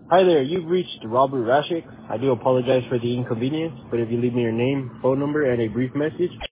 Hi there, you've reached Robert Rashik. I do apologize for the inconvenience, but if you leave me your name, phone number, and a brief message,